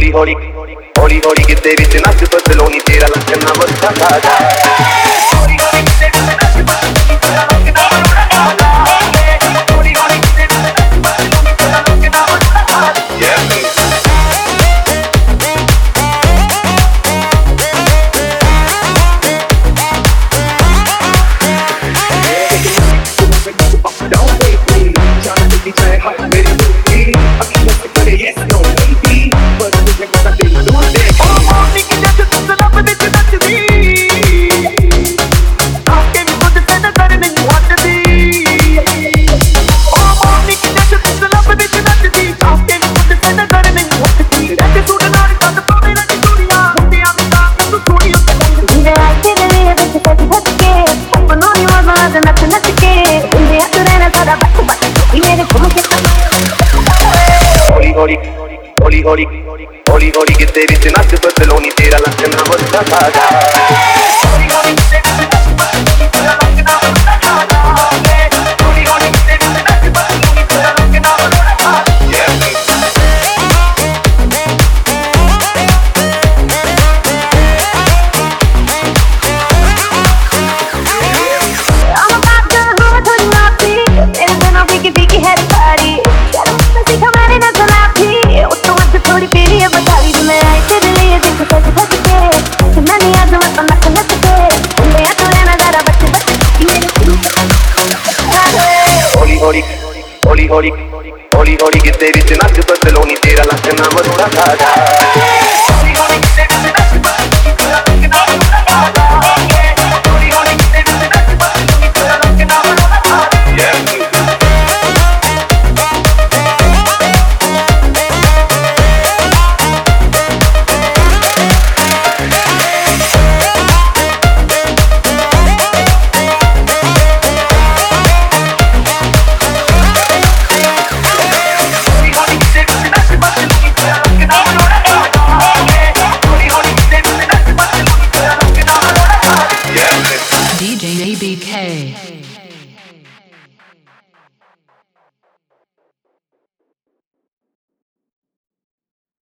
ਹੌਲੀ ਹੌਲੀ ਹੌਲੀ ਹੌਲੀ ਕਿਤੇ ਵਿੱਚ ਨੱਚ ਬਦਲੋਨੀ ਤੇਰਾ ਲੰਘਣਾ ਵੱਧਦਾ ਸਾਡਾ ਹੌਲੀ ਹੌਲੀ ਕਿਤੇ ਵਿੱਚ ਨੱਚ ਬਦਲੋਨੀ ਤੇਰਾ ਲੰਘਣਾ ਵੱਧਦਾ ਸਾਡਾ ਹੌਲੀ ਹੌਲੀ ਕਿਤੇ ਵਿੱਚ ਨੱਚ ਬਦਲੋਨੀ ਤੇਰਾ ਲੰਘਣਾ ਵੱਧਦਾ ਸਾਡਾ ਹੌਲੀ ਹੌਲੀ ਹੌਲੀ ਹੌਲੀ ਕਿਤੇ ਵਿੱਚ ਨੱਚ ਬਦਲੋਨੀ ਤੇਰਾ ਲੰਘਣਾ ਵੱਧਦਾ ਸਾਡਾ ਹੌਲੀ ਹੌਲੀ ਕਿਤੇ ਵਿੱਚ ਨੱਚ ਬਦਲੋਨੀ ਤੇਰਾ ਲੰਘਣਾ ਵੱਧਦਾ ਸਾਡਾ ਹੌਲੀ ਹੌਲੀ ਕਿਤੇ ਵਿੱਚ ਨੱਚ ਬਦਲੋਨੀ ਤੇਰਾ ਲੰਘਣਾ ਵੱਧਦਾ ਸਾਡਾ ਹੌਲੀ ਹੌਲੀ ਹੌਲੀ ਹੌਲੀ ਕਿਤੇ ਵਿੱਚ ਨੱਚ ਬਦਲੋਨੀ ਤੇਰਾ ਲੰਘਣਾ ਵੱਧਦਾ ਸਾਡਾ